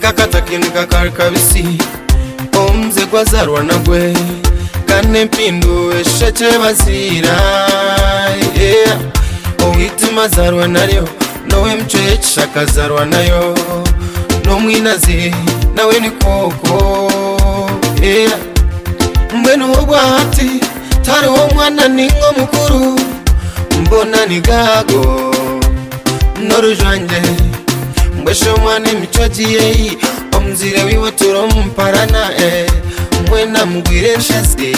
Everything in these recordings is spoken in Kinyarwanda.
kakatakinika kabisi omze kwazarwa nagwe kane mpindu esheche bazira yeah owitima zarwa naryo nowe mchwe chakazarwa nayo no mwinazi nawe ni koko yeah mbwenu wogwati tari wo mwana ningo mukuru mbona ni gago norujanje mbwesho mwana michojiye omzire wiwe turomparana mwena mugwire nshazi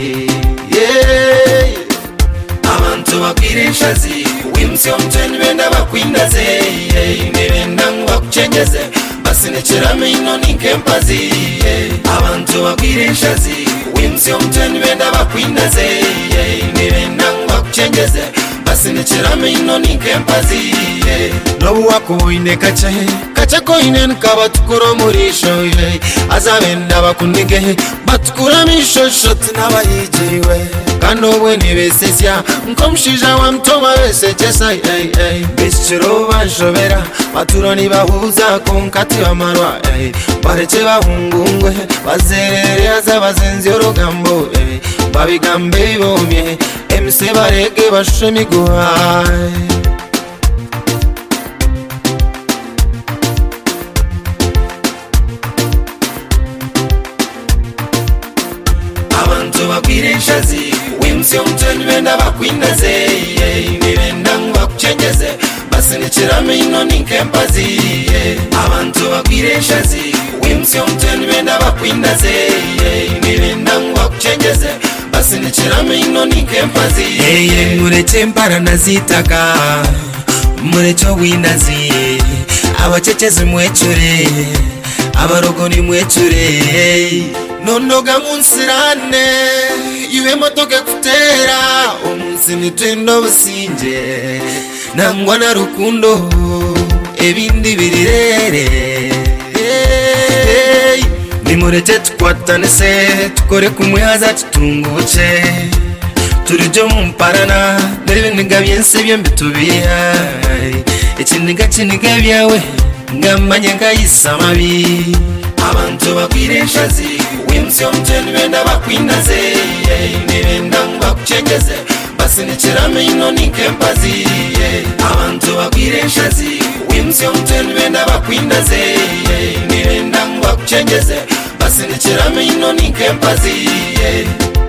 yeah abantu bagwire nshazi wimsyo mtweni benda bakwindaze nibenda ngwakuchengeze basinekera mino ninkempazi abantu bagwire nshazi wimsyo mtweni benda bakwindaze nibenda ngwakuchengeze basinekera mino ninkempazi nobu wako ine kache ko ine nkaba tukuro murisho azabenda bakunige batukura misho shoti nabayijiwe kano bwe nibesesya nkomshija wa mtoma besechesa bishiro banshobera baturoni bahuza konkati amarwa bareche bahungungwe bazerere azabazenzi orogambo babigambe bomye emse barege bashemiguha abantu bagwire nshazi wimsyo mtweni benda bakwindaze nibenda ngwakuchengeze basinekera mino ninkempazi abantu bagwire nshazi wimsyo mtweni benda bakwindaze nibenda ngwakuchengeze basinekera mino ninkempazi mureke mpara nazitaka murecho winazi abaceceze mwechure abarogoni mwechure nonoga munsirane iwe motoke kutera omunsi nitendo businje nangwa na rukundo ebindi birirere nimureke tukwatane se tukore kumwehaza tutunguce turijo mumparana n'ibiniga byense byombi tubiha ikiniga kiniga byawe ngamanye ngayisa mabi abantu bagwire nshazi wimsyo mtweni benda bakwindaze nibenda ngwakuchengeze basinekera mino ninkempazi abantu bagwire nshazi wimsyo mtweni benda bakwindaze nibenda ngwakuchengeze basinekera mino ninkempazi